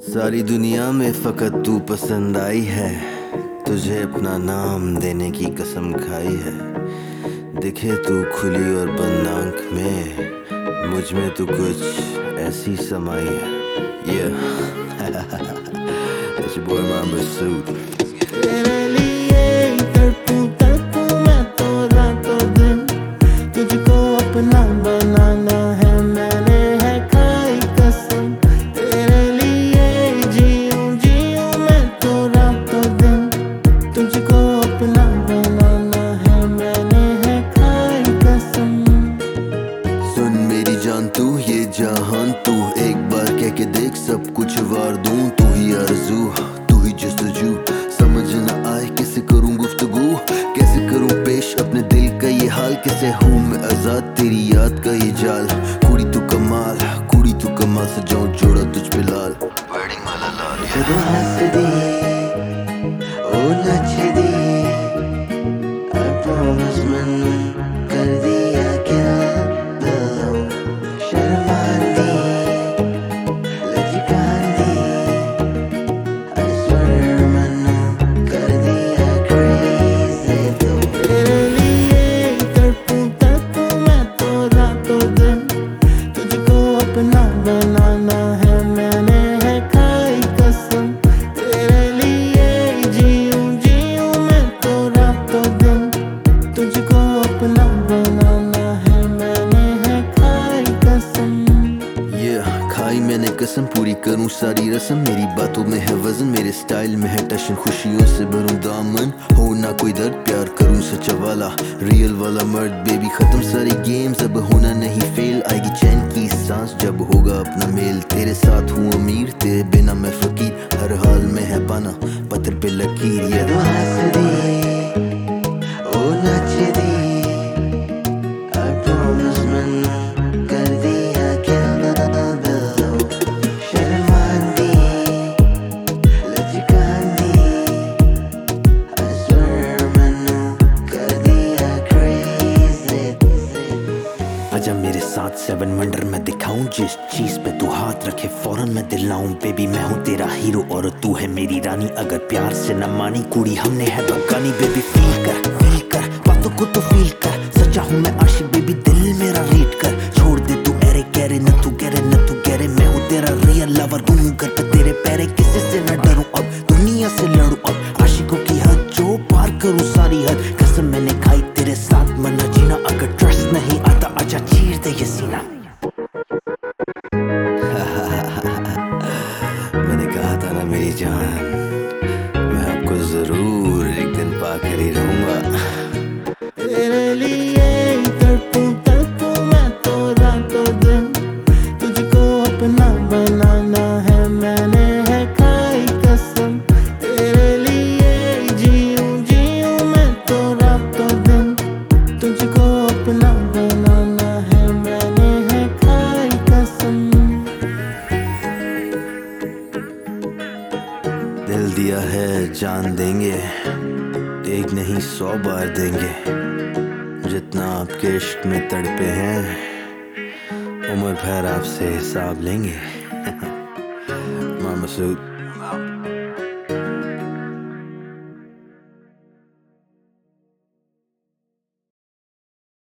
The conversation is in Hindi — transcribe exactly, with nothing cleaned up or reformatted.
सारी दुनिया में फकत तू पसंद आई है, तुझे अपना नाम देने की कसम खाई है। दिखे तू खुली और बंद आंख में, मुझ में तू कुछ ऐसी समाई है। Yeah, it's your boy Mamba Suit. तेरे लिए तड़पूं तड़पूं मैं तो रातों दिन, तुझको अपना बनाना है मैंने है खाई कसम। तेरे लिए जीऊं जीऊं मैं तो रातों दिन, तुझको अपना बनाना है मैंने है खाई कसम। सुन मेरी जान तू ये जहान तू, एक बार कह के देख सब कुछ वार दूं। तू ही आरज़ू तू ही जस्तजू, समझ न आए कैसे करूं गुफ्तगू, कैसे करूं पेश अपने दिल का ये हाल। कैसे हूँ मैं आजाद तेरी याद का ये जाल। कुड़ी तू कमाल कुड़ी तू कमाल, सजाऊं जोड़ा तुझ पे लाल। वेडिंग वाला लाल ਜਦੋਂ ਹੱਸਦੀ ਉਹ ਨੱਚਦੀ, I promise ਮੈਨੂੰ ਕਰਦੀ ਆ ਕਿਆ ਦਿਲੋਂ ਸ਼ਰਮਾਂਦੀ ਲਚਕਾਂਦੀ। I swear ਮੈਨੂੰ ਕਰਦੀ ਆ crazy ਤੂੰ। तेरे लिए तड़पूं तड़पूं मैं तो रातों दिन, तुझको अपना बनाना है मैंने है खाई कसम। तेरे लिए जीऊं जीऊं मैं तो रातों दिन, तुझको अपना बनाना है मैंने है खाई कसम। ये खाई मैंने कसम, पूरी करूं सारी रस्म। मेरी बातों में है वजन, मेरे स्टाइल में है टशन। खुशियों से भरूं दामन, हो ना कोई दर्द, प्यार करूं सच्चा वाला रियल वाला मर्द। बेबी खत्म सारी गेम्स, अब होना नहीं फेल। आएगी चैन की सांस जब होगा अपना मेल। तेरे साथ हूँ अमीर, तेरे बिना मैं फकीर। हर हाल में है पाना पत्थर पे लकीर। ये ਜਦੋਂ ਹੱਸਦੀ ਉਹ ਨੱਚਦੀ, I promise ਮੈਨੂੰ ਕਰਦੀ ਆ ਕਿਆ ਦਿਲੋਂ ਸ਼ਰਮਾਂਦੀ ਲਚਕਾਂਦੀ। I swear ਮੈਨੂੰ ਕਰਦੀ ਆ crazy। आजा मेरे साथ सेवन वंडर मैं दिखाऊं, जिस चीज पे तू हाथ रखे फौरन मैं दिलाऊं। बेबी मैं हूँ तेरा हीरो और तू है मेरी रानी, अगर प्यार से न मानी कुड़ी हमने है बगानी। बेबी फील कर फील कर बातों को तो फील कर, सच्चा हूँ मैं आशिक बेबी दिल मेरा रीड कर। छोड़ दे तू एरे गहरे न तू गहरे न तू गहरे, मैं हूँ तेरा रियल लवर। घूमूं घर पे तेरे पैरे, किसी से न डरूं अब दुनिया से लड़ूं अब। आशिकों की हद जो पार करूं सारी हद, कसम मैंने खाई तेरे साथ मना जीना। अगर ट्रस्ट नहीं आता आजा चीर दे ये सीना। मैंने कहा था ना मेरी जान, मैं आपको जरूर एक दिन पाकर ही रहूंगा। तेरे लिए तड़पूं तड़पूं मैं तो रातों दिन, तुझको अपना बनाना है मैंने है खाई कसम। तेरे लिए जीऊं जीऊं मैं तो रातों दिन, तुझको अपना बनाना है मैंने है खाई कसम। दिल दिया है जान देंगे, एक नहीं सौ बार देंगे। जितना आपके इश्क में तड़पे हैं, उम्र भर आपसे हिसाब लेंगे। मामा सूद।